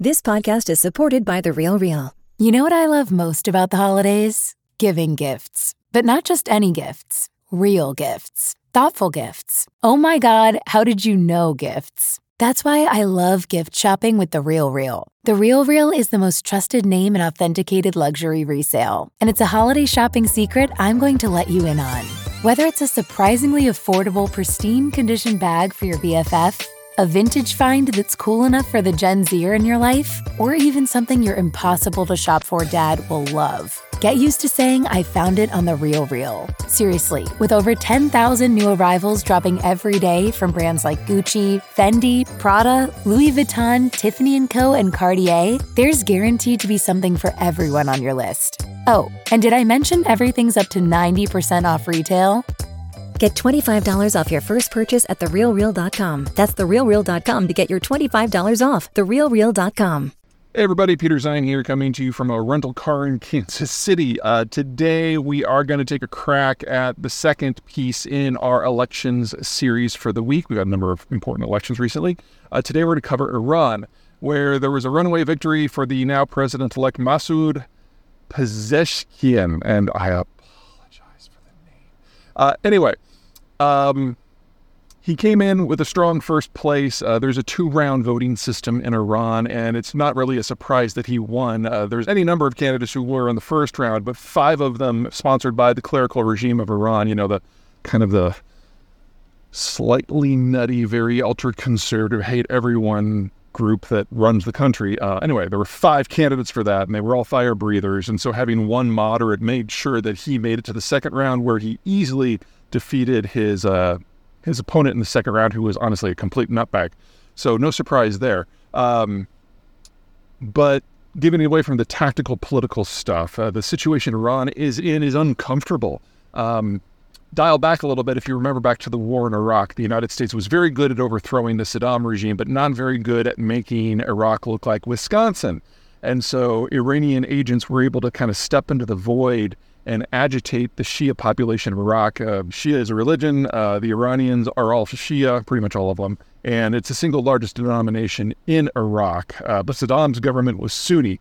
This podcast is supported by The Real Real. You know what I love most about the holidays? Giving gifts. But not just any gifts. Real gifts. Thoughtful gifts. Oh my God, how did you know gifts? That's why I love gift shopping with The Real Real. The Real Real is the most trusted name in authenticated luxury resale. And it's a holiday shopping secret I'm going to let you in on. Whether it's a surprisingly affordable, pristine condition bag for your BFF, a vintage find that's cool enough for the Gen Zer in your life, or even something your impossible to shop for dad will love. Get used to saying I found it on The Real Real. Seriously, with over 10,000 new arrivals dropping every day from brands like Gucci, Fendi, Prada, Louis Vuitton, Tiffany & Co., and Cartier, there's guaranteed to be something for everyone on your list. Oh, and did I mention everything's up to 90% off retail? Get $25 off your first purchase at TheRealReal.com. That's TheRealReal.com to get your $25 off. TheRealReal.com. Hey everybody, Peter Zion here, coming to you from a rental car in Kansas City. Today we are going to take a crack at the second piece in our elections series for the week. We've got a number of important elections recently. Today we're going to cover Iran, where there was a runaway victory for the now president-elect Masoud Pezeshkian, and I apologize for the name. He came in with a strong first place. There's a 2-round voting system in Iran, and it's not really a surprise that he won. There's any number of candidates who were in the first round, but 5 of them sponsored by the clerical regime of Iran, you know, the kind of the slightly nutty, very ultra-conservative, hate everyone group that runs the country. Anyway, there were 5 candidates for that, and they were all fire breathers, and so having one moderate made sure that he made it to the second round, where he easily defeated his opponent in the second round, who was honestly a complete nutbag. So no surprise there. But giving away from the tactical political stuff, the situation Iran is in is uncomfortable. Dial back a little bit. If you remember back to the war in Iraq, the United States was very good at overthrowing the Saddam regime, but not very good at making Iraq look like Wisconsin. And so Iranian agents were able to kind of step into the void and agitate the Shia population of Iraq. Shia is a religion. The Iranians are all Shia, pretty much all of them. And it's the single largest denomination in Iraq. But Saddam's government was Sunni.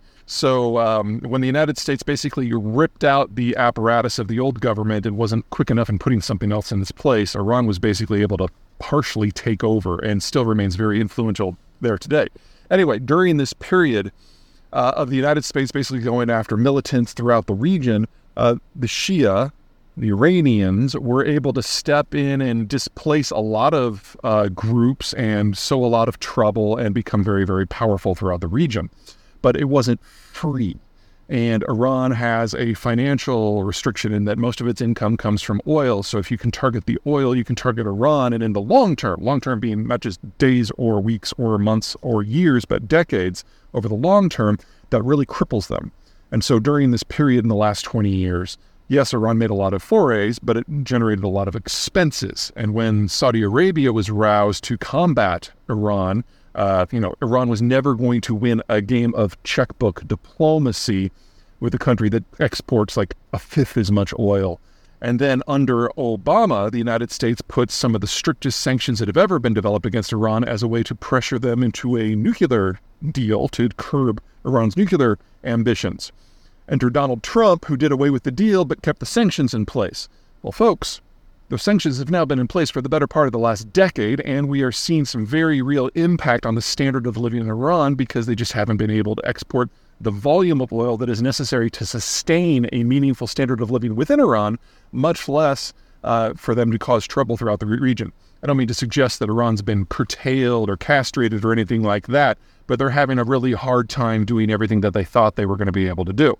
So when the United States basically ripped out the apparatus of the old government and wasn't quick enough in putting something else in its place, Iran was basically able to partially take over and still remains very influential there today. Anyway, during this period of the United States basically going after militants throughout the region, the Shia, the Iranians, were able to step in and displace a lot of groups and sow a lot of trouble and become very, very powerful throughout the region. But it wasn't free. And Iran has a financial restriction in that most of its income comes from oil. So if you can target the oil, you can target Iran. And in the long term being not just days or weeks or months or years, but decades, over the long term, that really cripples them. And so during this period in the last 20 years, yes, Iran made a lot of forays, but it generated a lot of expenses. And when Saudi Arabia was roused to combat Iran, Iran was never going to win a game of checkbook diplomacy with a country that exports like 1/5 as much oil. And then under Obama, the United States put some of the strictest sanctions that have ever been developed against Iran as a way to pressure them into a nuclear deal to curb Iran's nuclear ambitions. Enter Donald Trump, who did away with the deal but kept the sanctions in place. Well, folks, those sanctions have now been in place for the better part of the last decade, and we are seeing some very real impact on the standard of living in Iran because they just haven't been able to export the volume of oil that is necessary to sustain a meaningful standard of living within Iran, much less for them to cause trouble throughout the region. I don't mean to suggest that Iran's been curtailed or castrated or anything like that, but they're having a really hard time doing everything that they thought they were going to be able to do.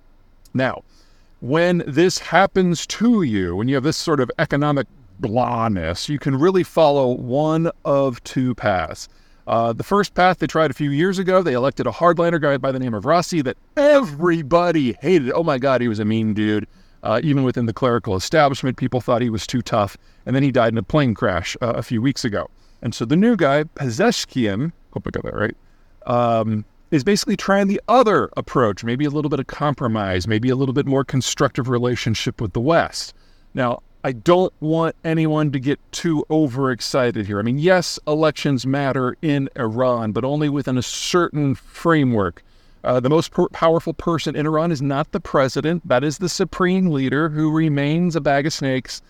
Now, when this happens to you, when you have this sort of economic blahness, you can really follow one of 2 paths. The first path they tried a few years ago, they elected a hardliner guy by the name of Rassi that everybody hated. Oh my God, he was a mean dude. Even within the clerical establishment, people thought he was too tough. And then he died in a plane crash a few weeks ago. And so the new guy, Pezeshkian, hope I got that right, is basically trying the other approach, maybe a little bit of compromise, maybe a little bit more constructive relationship with the West. Now, I don't want anyone to get too overexcited here. I mean, yes, elections matter in Iran, but only within a certain framework. The most powerful person in Iran is not the president. That is the supreme leader who remains a bag of snakes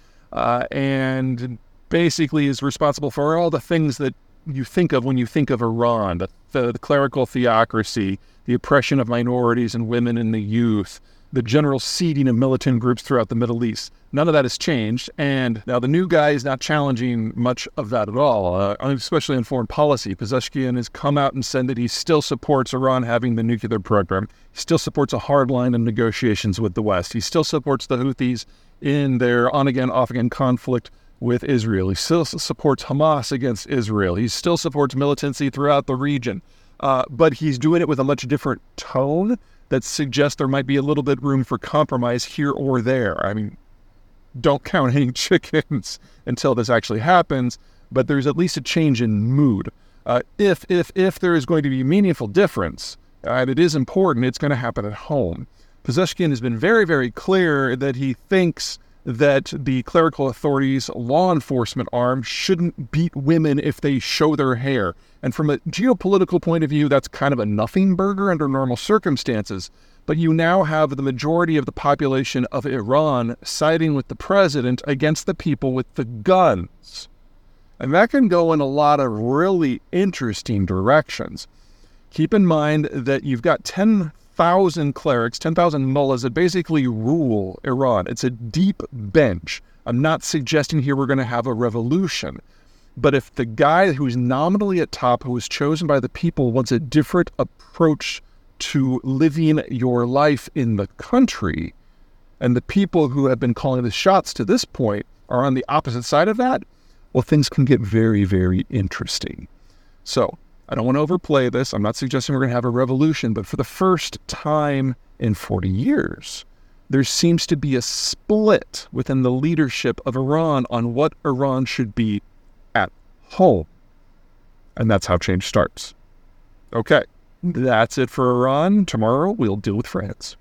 and basically is responsible for all the things that you think of when you think of Iran, the clerical theocracy, the oppression of minorities and women and the youth, the general seeding of militant groups throughout the Middle East. None of that has changed. And now the new guy is not challenging much of that at all, especially in foreign policy. Pezeshkian has come out and said that he still supports Iran having the nuclear program. He still supports a hard line in negotiations with the West. He still supports the Houthis in their on-again, off-again conflict with Israel. He still supports Hamas against Israel. He still supports militancy throughout the region. But he's doing it with a much different tone that suggests there might be a little bit room for compromise here or there. I mean, don't count any chickens until this actually happens, but there's at least a change in mood. If there is going to be a meaningful difference, and it is important, it's going to happen at home. Pezeshkian has been very, very clear that he thinks that the clerical authorities' law enforcement arm shouldn't beat women if they show their hair. And from a geopolitical point of view, that's kind of a nothing burger under normal circumstances. But you now have the majority of the population of Iran siding with the president against the people with the guns. And that can go in a lot of really interesting directions. Keep in mind that you've got 10,000 clerics, 10,000 mullahs that basically rule Iran. It's a deep bench. I'm not suggesting here we're going to have a revolution. But if the guy who's nominally at top, who was chosen by the people, wants a different approach to living your life in the country, and the people who have been calling the shots to this point are on the opposite side of that, well, things can get very, very interesting. So I don't want to overplay this. I'm not suggesting we're going to have a revolution, but for the first time in 40 years, there seems to be a split within the leadership of Iran on what Iran should be at home. And that's how change starts. Okay, that's it for Iran. Tomorrow we'll deal with France.